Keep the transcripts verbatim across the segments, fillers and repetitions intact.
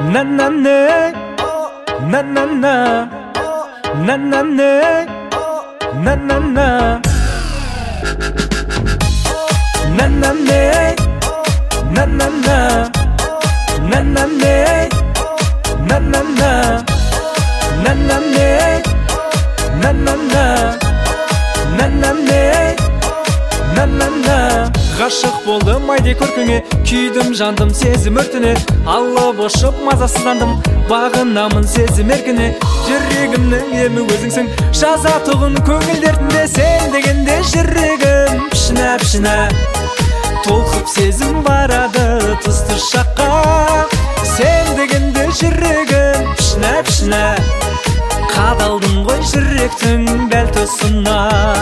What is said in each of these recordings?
Na na na, na na na, na na na, na na na, na na na, na na na, na na na, na na na, na na na, na na na, na na na, na na na. Ғашық болдым айде көркіңе, күйдім жандым сезім өртіне, алла бошып мазасыздандым, бағынамын сезім еркіне. Жүрегімнің емі өзіңсің, жазатұғын көңіл дертінде, сен дегенде жүрегім пішіне пішіне. Толқып сезім барады тұсты шаққа, сен дегенде жүрегім пішіне пішіне. Қадалдың ғой жүректің дәл тұсына.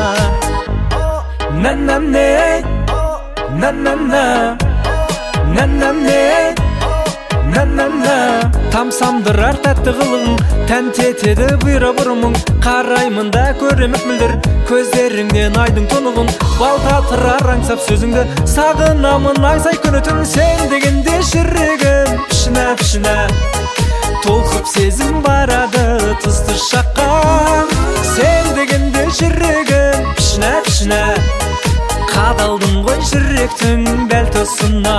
На-на-не, на-на-на, на-на-не, на-на-на. Тамсамдырар тәтті қылың, тәнті етеді бұйра бұрымың. Қараймын да көремек мүлдір, көздеріңнен айдың тұнығын. Балтатырар аңсап сөзіңді, сағынамын аңсай күні түн. Сен дегенде жүрегім пішіне пішіне. Толқып сезім барады тұсты шаққа, сен дегенде жүрегім пішіне пішіне. Қадалдың ғой жүректің дәл тұсына.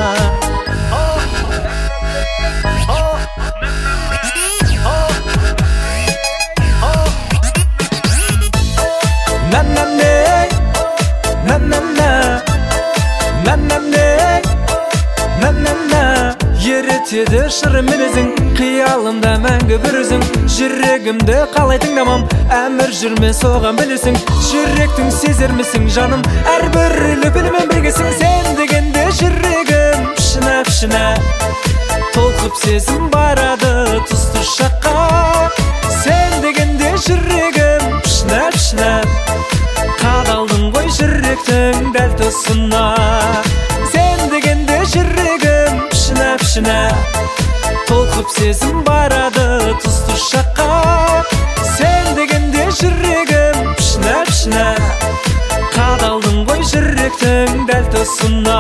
На-на-не, на-на-на, на-на-не, на-на-на. Еретеді шыры мінезің, қиялымда мәңгі бір өзің. Жүрегімді қалай тыңдамам, әмір жүрме соған білесің. Жүректің сезермісің жаным, әрбір лүпілімен біргесің. Сен дегенде жүрегім пішіне пішіне. Толқып сезім барады тұсты шаққа, сен дегенде жүрегім пішіне пішіне. Қадалдың ғой жүректің дәл тұсына. Сен дегенде жүрегім пішіне пішіне. Толқып сезім барады тұсты шаққа, сен дегенде жүрегім пішіне пішіне. Қадалдың ғой жүректің дәл тұсына.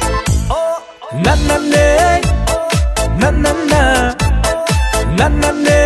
На-на-не, на-на-на, на-на-не.